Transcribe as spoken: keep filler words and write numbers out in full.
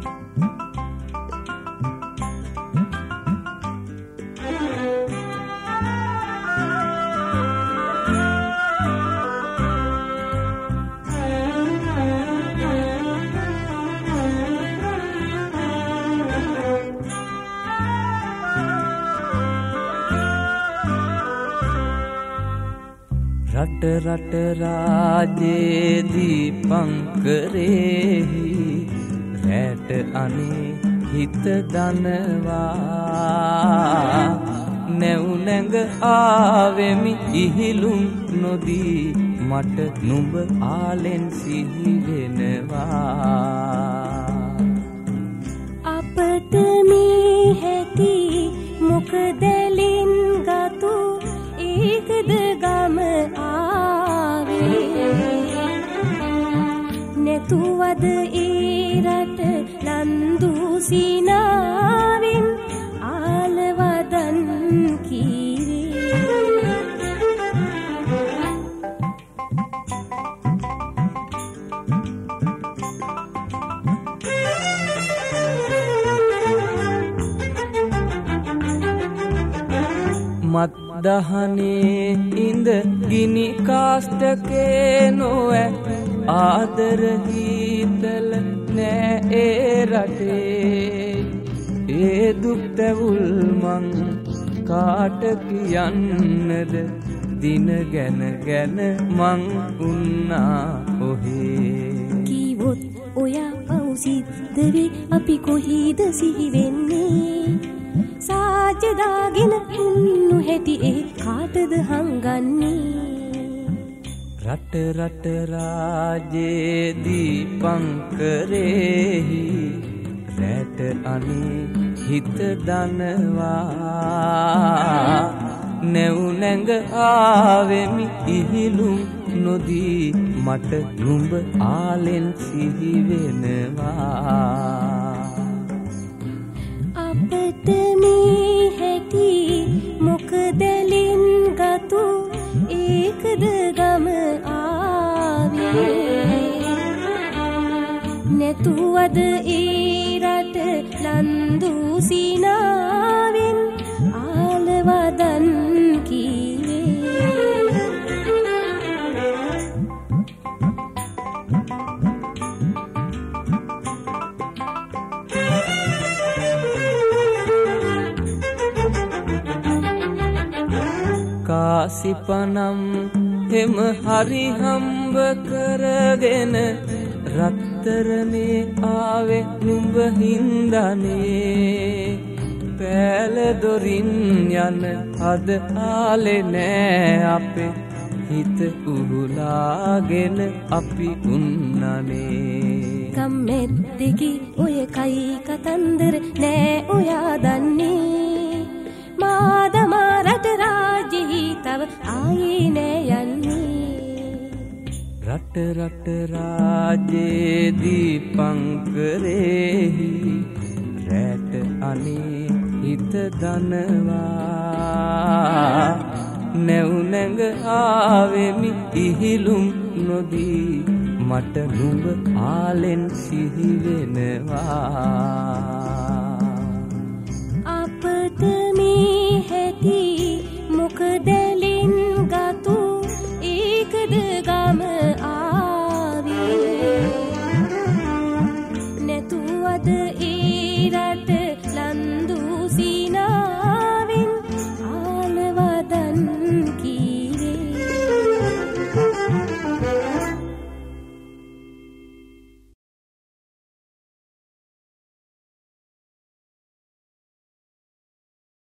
රට රට රාජේ දීපංකරේහි රැට අනේ හිත දනවා නැව් නැඟ ආවෙමි ඉහිලුම් නොදී මට නුඹ ආලෙන් සිහි වෙනවා අපට මේ හැටි මොකදලින් ගතු ඒකද ගම ආවේ නැතුවද ඒ රට ලන්දු සිනාවෙන් ආලවදන් කීරේ මත් දහනේ ඉඳ ගිනි කාස්ටකේ නොවැ ආදර හීතල නෑ ඒ රටේ ඒ දුක් තැවුල් මං කාට කියන්නද දින ගැන ගැන මං උන්නා ඔහේ කීවොත් ඔයා පවුසිද්දවේ අපි කොහීද සිහි වෙන්නේ සාජදාගෙන උන්නු හැටි ඒ කාටද හංගන්නේ රට රට රාජේ දීපංකරේහි රැට අනේ හිත දනවා නැව් නැඟ ආවෙමි ඉහිලුම් නොදී මට නුඹ ආලෙන් සිහි වෙනවා අපට මේ හැටි මොකදලින් ගතු ඒකද ගම ආවේ නැතුවද ඒ රට ලන්දු සිනාවෙන් ආලවදන් කීවේ කාසිපනම් හෙම හරි හම්බ කරගෙන රත්තරනේ ආවේ නුඹ හින්දනේ පෑල දොරින් යන අද ආලේ නෑ අපේ හිත උහුලාගෙන අපි උන්නනේ කම්මැද්දකි ඔය කයි කතන්දර නෑ ඔයා දන්නේ මාදමා රට රාජෙහි තව ආයේ නෑ යන්නේ රට රට රාජේ දීපංකරේහි රැට අනේ හිත දනවා නැව් නැඟ ආවෙමි ඉහිලුම් නොදී මට නුඹ ආලෙන් සිහි වෙනවා